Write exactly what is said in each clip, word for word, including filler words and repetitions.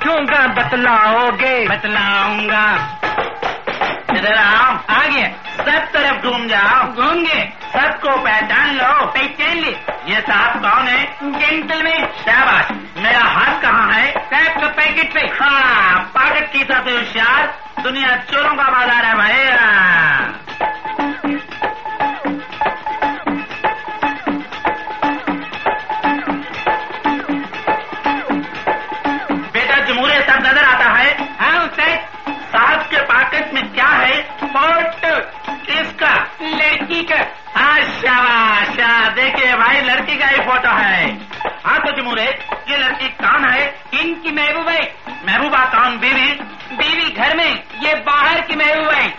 पूछूंगा बतलाओगे? बतलाऊंगा। इधर आओ। आगे सब तरफ घूम जाओ। घूम गए। सबको पहचान लो। पहचान ली। ये साहब कौन है? जेंटलमैन। शाबाश। मेरा हाथ कहाँ है? साहब का पैकेट पे। हाँ, पैकेट की सबसे होशियार। दुनिया चोरों का बाजार है भाई। बेटा जमूरे सब नजर आता है? हाँ उस्ताद। साहब के पैकेट में क्या है? फोटो। किसका? लड़की का। हाँ शाबाश। देखिए भाई, लड़की का ही फोटो है। हाँ तो जमूरे, ये लड़की कौन है? इनकी महबूबा है। महबूबा कौन? बीवी? बीवी घर में, ये बाहर की महबूबा है।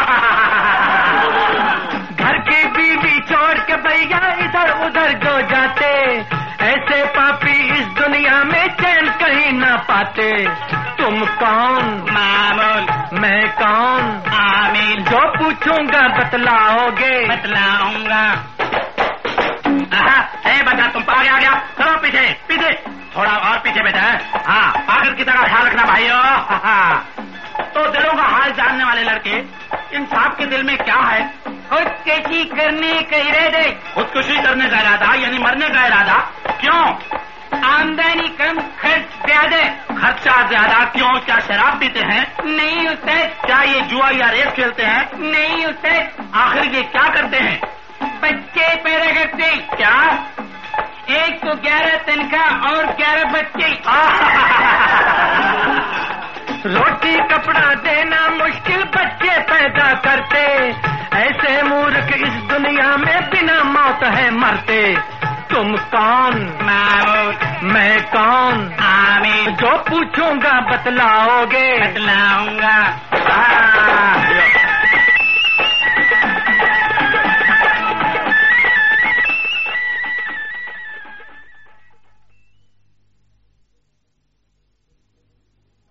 घर की बीवी छोड़ के भैया इधर उधर जो जाते, ऐसे पापी इस दुनिया में चैन कहीं ना पाते। तुम कौन? मामूल। मैं कौन? आमिर। जो पूछूंगा बतलाओगे? बतलाऊंगा। ए बेटा, तुम आगे आ गया। चलो पीछे पीछे, थोड़ा और पीछे बेटा। हाँ, आखिर की तरह ख्याल रखना भाइयों। तो दिलों का हाल जानने वाले लड़के, इन साहब के दिल में क्या है? खुदकुशी करने का इरादा। खुदकुशी करने का इरादा यानी मरने का इरादा। क्यों? आमदनी कम, खर्च ज्यादा। खर्चा ज्यादा क्यों? क्या शराब पीते हैं? नहीं उस्ताद। क्या ये जुआ या रेस खेलते हैं? नहीं उस्ताद। आखिर ये क्या करते हैं? बच्चे पैदा करते। क्या? एक को ग्यारह तनख्वाह और ग्यारह बच्चे। रोटी कपड़ा देना मुश्किल, बच्चे पैदा करते। ऐसे मूर्ख इस दुनिया में बिना मौत है मरते। तुम कौन? मामूल। मैं कौन? आमिर। जो पूछूंगा बतलाओगे? बतला